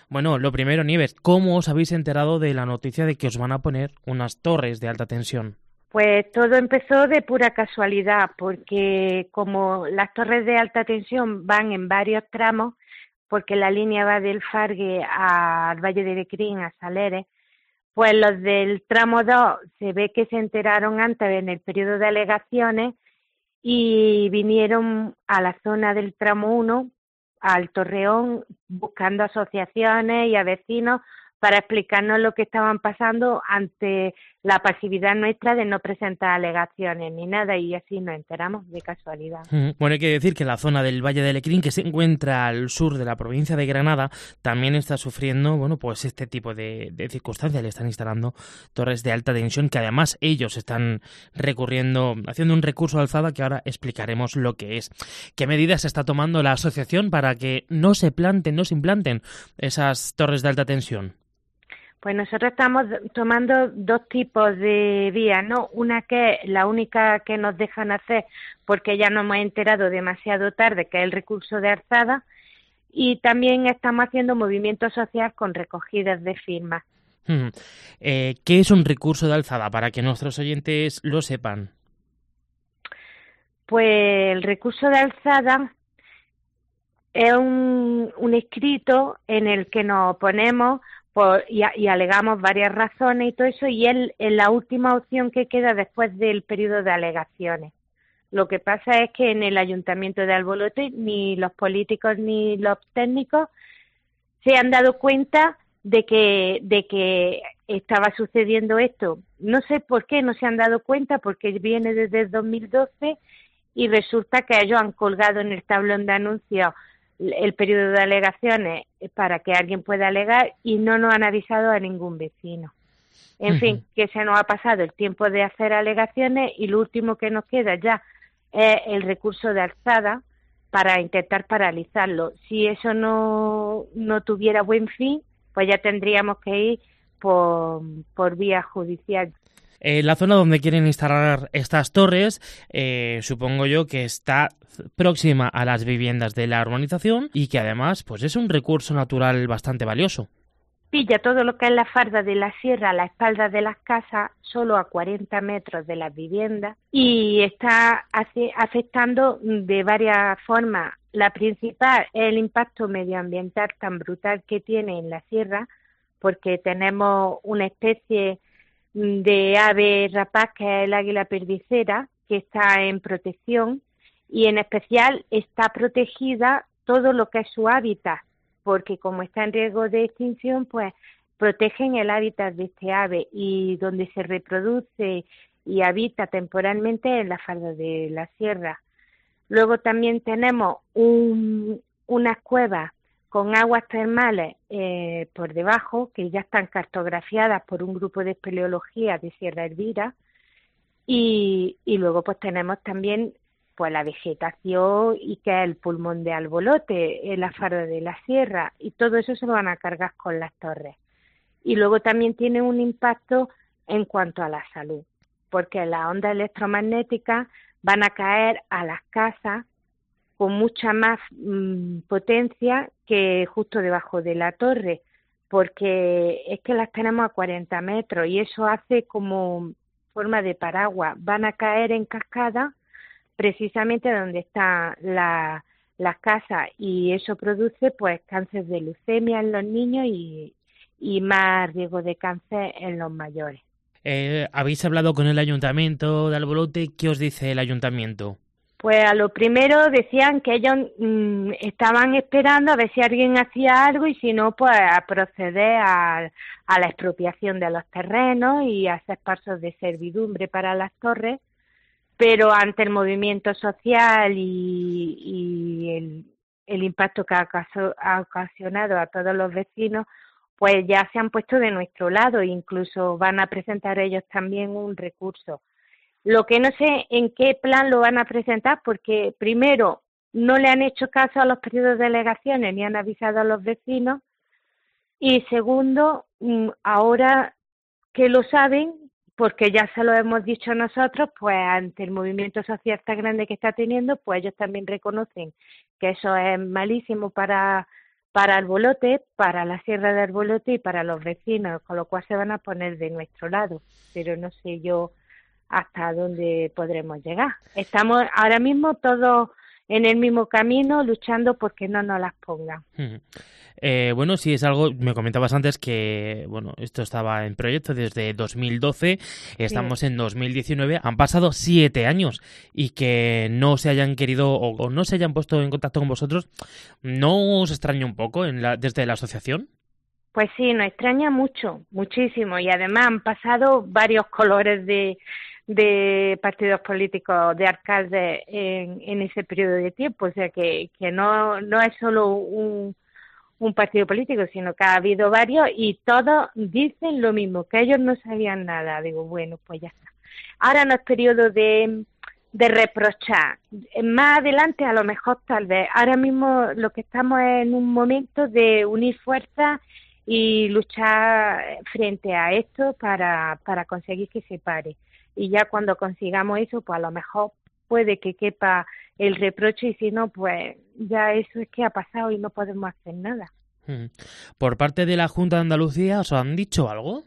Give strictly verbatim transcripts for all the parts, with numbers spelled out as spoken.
Bueno, lo primero, Nieves, ¿cómo os habéis enterado de la noticia de que os van a poner unas torres de alta tensión? Pues todo empezó de pura casualidad, porque como las torres de alta tensión van en varios tramos, porque la línea va del Fargue al Valle de Lecrín, a Saleres, pues los del tramo dos se ve que se enteraron antes en el periodo de alegaciones y vinieron a la zona del tramo uno, al Torreón, buscando asociaciones y a vecinos para explicarnos lo que estaban pasando ante la pasividad nuestra de no presentar alegaciones ni nada, y así nos enteramos de casualidad. Mm, Bueno, hay que decir que la zona del Valle de Lecrín, que se encuentra al sur de la provincia de Granada, también está sufriendo, bueno, pues este tipo de, de circunstancias. Le están instalando torres de alta tensión, que además ellos están recurriendo, haciendo un recurso alzada, que ahora explicaremos lo que es. ¿Qué medidas está tomando la asociación para que no se planten, no se implanten esas torres de alta tensión? Pues nosotros estamos tomando dos tipos de vías, ¿no? Una que es la única que nos dejan hacer porque ya nos hemos enterado demasiado tarde, que es el recurso de alzada, y también estamos haciendo movimiento social con recogidas de firmas. Mm. Eh, ¿Qué es un recurso de alzada? Para que nuestros oyentes lo sepan. Pues el recurso de alzada es un, un escrito en el que nos oponemos por, y, y alegamos varias razones y todo eso, y es, es la última opción que queda después del periodo de alegaciones. Lo que pasa es que en el Ayuntamiento de Albolote ni los políticos ni los técnicos se han dado cuenta de que, de que estaba sucediendo esto. No sé por qué no se han dado cuenta, porque viene desde el dos mil doce y resulta que ellos han colgado en el tablón de anuncios el periodo de alegaciones para que alguien pueda alegar y no nos han avisado a ningún vecino. En Uh-huh. fin, que se nos ha pasado el tiempo de hacer alegaciones y lo último que nos queda ya es el recurso de alzada para intentar paralizarlo. Si eso no, no tuviera buen fin, pues ya tendríamos que ir por, por vía judicial. Eh, la zona donde quieren instalar estas torres, eh, supongo yo que está próxima a las viviendas de la urbanización y que además pues es un recurso natural bastante valioso. Pilla todo lo que es la farda de la sierra a la espalda de las casas, solo a cuarenta metros de las viviendas, y está hace, afectando de varias formas. La principal es el impacto medioambiental tan brutal que tiene en la sierra, porque tenemos una especie de ave rapaz que es el águila perdicera, que está en protección, y en especial está protegida todo lo que es su hábitat, porque como está en riesgo de extinción, pues protegen el hábitat de este ave, y donde se reproduce y habita temporalmente en la falda de la sierra. Luego también tenemos un, unas cuevas con aguas termales eh, por debajo, que ya están cartografiadas por un grupo de espeleología de Sierra Elvira, y, y luego pues tenemos también pues la vegetación y que es el pulmón de Albolote, la farda de la sierra, y todo eso se lo van a cargar con las torres. Y luego también tiene un impacto en cuanto a la salud, porque las ondas electromagnéticas van a caer a las casas con mucha más mmm, potencia que justo debajo de la torre, porque es que las tenemos a cuarenta metros y eso hace como forma de paraguas. Van a caer en cascada precisamente donde están la, las casas, y eso produce pues cáncer de leucemia en los niños y, y más riesgo de cáncer en los mayores. Eh, ¿Habéis hablado con el ayuntamiento de Albolote? ¿Qué os dice el ayuntamiento? Pues a lo primero decían que ellos mmm, estaban esperando a ver si alguien hacía algo, y si no, pues a proceder a, a la expropiación de los terrenos y a hacer pasos de servidumbre para las torres, pero ante el movimiento social y, y el, el impacto que ha, ha ocasionado a todos los vecinos, pues ya se han puesto de nuestro lado e incluso van a presentar ellos también un recurso. Lo que no sé en qué plan lo van a presentar, porque primero no le han hecho caso a los periodos de alegaciones ni han avisado a los vecinos, y segundo, ahora que lo saben, porque ya se lo hemos dicho nosotros, pues ante el movimiento social tan grande que está teniendo, pues ellos también reconocen que eso es malísimo para, para Arbolote, para la Sierra de Arbolote y para los vecinos, con lo cual se van a poner de nuestro lado, pero no sé yo hasta dónde podremos llegar. Estamos ahora mismo todos en el mismo camino, luchando porque no nos las pongan. Uh-huh. Eh, bueno, sí es algo, me comentabas antes que, bueno, esto estaba en proyecto desde dos mil doce, estamos sí. en dos mil diecinueve, han pasado siete años y que no se hayan querido o, o no se hayan puesto en contacto con vosotros, ¿no os extraña un poco en la, desde la asociación? Pues sí, nos extraña mucho, muchísimo, y además han pasado varios colores de de partidos políticos, de alcaldes en, en ese periodo de tiempo, o sea que, que no, no es solo un, un partido político, sino que ha habido varios y todos dicen lo mismo, que ellos no sabían nada. Digo, bueno, pues ya está. Ahora no es periodo de, de reprochar, más adelante a lo mejor tal vez, ahora mismo lo que estamos es en un momento de unir fuerzas y luchar frente a esto para, para conseguir que se pare. Y ya cuando consigamos eso, pues a lo mejor puede que quepa el reproche y si no, pues ya eso es que ha pasado y no podemos hacer nada. ¿Por parte de la Junta de Andalucía os han dicho algo?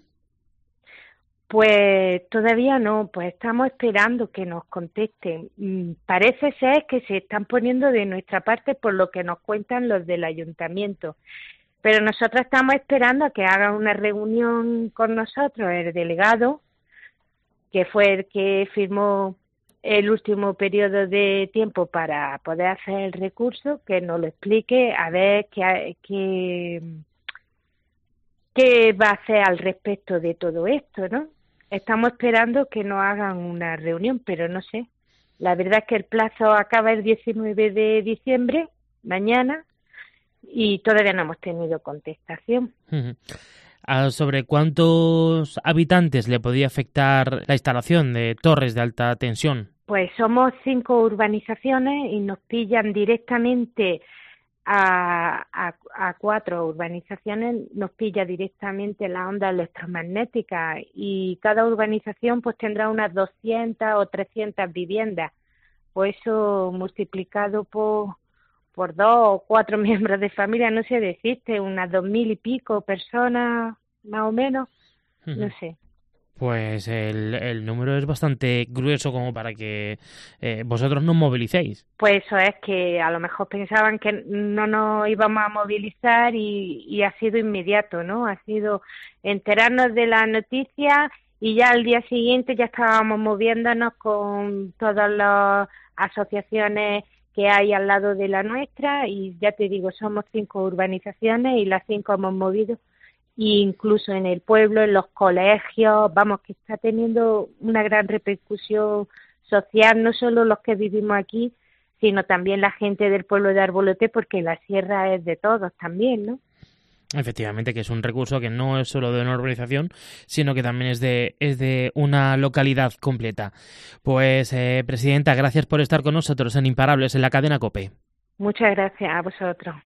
Pues todavía no, pues estamos esperando que nos contesten. Parece ser que se están poniendo de nuestra parte por lo que nos cuentan los del ayuntamiento. Pero nosotros estamos esperando a que hagan una reunión con nosotros, el delegado, que fue el que firmó el último periodo de tiempo para poder hacer el recurso, que nos lo explique, a ver qué, qué, qué va a hacer al respecto de todo esto, ¿no? Estamos esperando que nos hagan una reunión, pero no sé. La verdad es que el plazo acaba el diecinueve de diciembre, mañana, y todavía no hemos tenido contestación. Uh-huh. ¿Sobre cuántos habitantes le podía afectar la instalación de torres de alta tensión? Pues somos cinco urbanizaciones y nos pillan directamente a, a, a cuatro urbanizaciones, nos pilla directamente la onda electromagnética y cada urbanización pues tendrá unas doscientas o trescientas viviendas. Pues eso multiplicado por, por dos o cuatro miembros de familia, no sé decirte, unas dos mil y pico personas más o menos, uh-huh. No sé. Pues el, el número es bastante grueso como para que eh, vosotros nos movilicéis. Pues eso es que a lo mejor pensaban que no nos íbamos a movilizar y, y ha sido inmediato, ¿no? Ha sido enterarnos de la noticia y ya al día siguiente ya estábamos moviéndonos con todas las asociaciones que hay al lado de la nuestra y ya te digo, somos cinco urbanizaciones y las cinco hemos movido. E incluso en el pueblo, en los colegios, vamos, que está teniendo una gran repercusión social, no solo los que vivimos aquí, sino también la gente del pueblo de Arbolote, porque la sierra es de todos también, ¿no? Efectivamente, que es un recurso que no es solo de una urbanización, sino que también es de, es de una localidad completa. Pues, eh, Presidenta, gracias por estar con nosotros en Imparables, en la cadena COPE. Muchas gracias a vosotros.